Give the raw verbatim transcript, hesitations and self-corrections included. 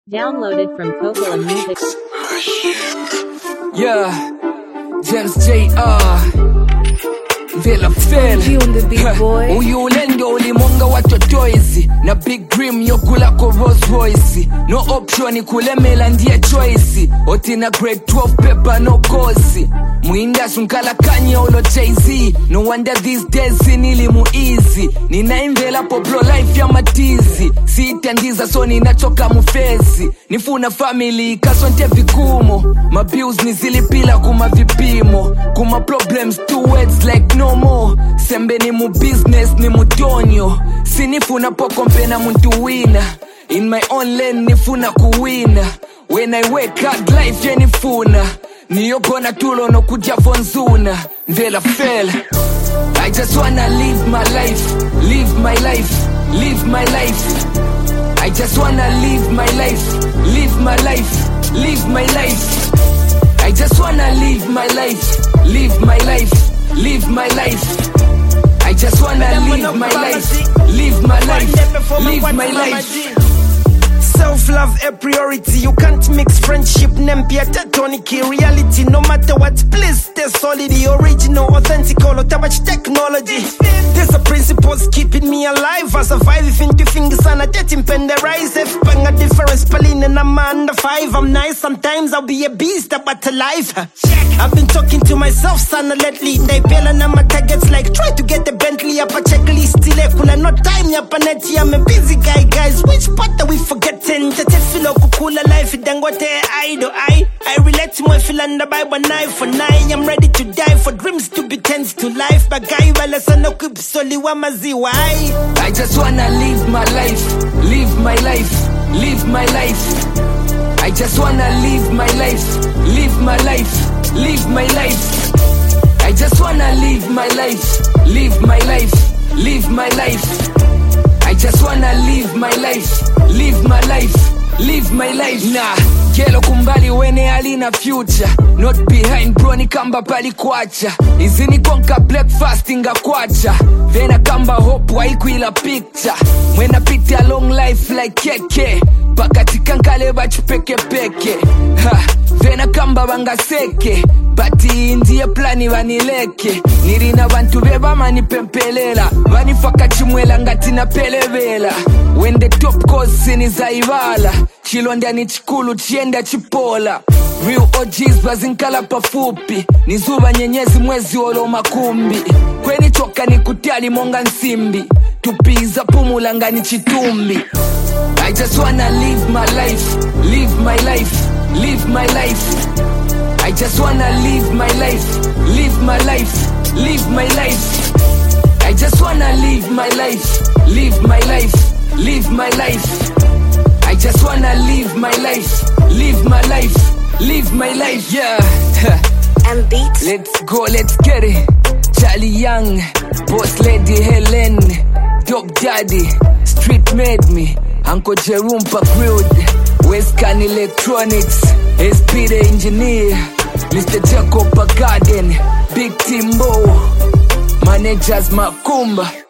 Downloaded from Kokola Music. Yeah, James J R Vela Fel Uyu ulendo ulimonga watu toizi na big dream yokula ko Rolls Royce. No option kulemela ndiye choice. Otina grade twelve paper no course. Muinda sunkala kanye olo Jay-Z. No wonder these days nili mu easy. Nina imvela poplo life ya matizi. Siitandiza so ninachoka mufezi. Nifuna family kasonte vikumo. My bills nizilipila kuma vipimo. Kuma problems two words like no more. Sembe ni mu business ni mu tonyo. Sinifuna pokompe na muntu wina. In my own lane nifuna kuwina. When I wake up life yenifuna. Niyokona tulo no kuja fonzuna. Vela Fel. I just wanna live my life. Live my life. Live my life. I just wanna live my life. Live my life. Live my life. I just wanna live my life. Live my life. Live my life. I just wanna live my life. Live my life. Live my life. Self-love a priority. You can't mix friendship, nempia, tonic, reality. No matter what, please stay solid. The original, authentic, all of much technology. There's a principles keeping me alive. I survive if into fingers and I get in pen the rise. If bang a difference, Pauline and I'm under five. I'm nice, sometimes I'll be a beast, but alive. I've been talking to myself, son, lately. They feel and my targets like try to get the Bentley up a checklist. Still, no time, yapanetti. I'm a busy guy, guys. Which part are we forgetting? Filo kukula life dangote idol I I relate to my feel and the Bible nine for nine. I'm ready to die for dreams to be tense to life. But guy wala sana kup soli wa maziwa. I just wanna live my life. Live my life. Live my life. I just wanna live my life. Live my life. Live my life. I just wanna live my life. Live my life. Live my life. I just wanna live my life. Live my life. Live my life. Nah, kelo kumbali wene alina future. Not behind bro ni kamba pali kwacha. Izini konka breakfast inga kwacha. Vena kamba hope waikuila picture. Mwena piti a long life like keke. Bakati kankale bachi peke peke. Ha, vena kamba banga seke. Bati indiye plani vanileke. Nirina bantu beba mani pempelela. Vani faka chimwela ngati na pelevela. When the top cause sini zaibala. Chilonda ni chikulu chienda chipola. Real O Gs bazinkala pafupi. Nizuba nyenyezi mwezi olo makumbi. Kweni choka ni kutiali monga nsimbi. Tupiza pumulanga ni chitumbi. I just wanna live my life. Live my life. Live my life. I just wanna live my life. Live my life. Live my life. I just wanna live my life. Live my life. Live my life. I just wanna live my life. Live my life. Live my life. Yeah. And beats. Let's go, let's get it. Charlie Young, Boss Lady Helen, Dope Daddy, Street Made Me, Uncle Jerome Pakrud, Westcan Electronics, S P the Engineer, Mister Jacob Garden, Big Timbo, Managers Makumba.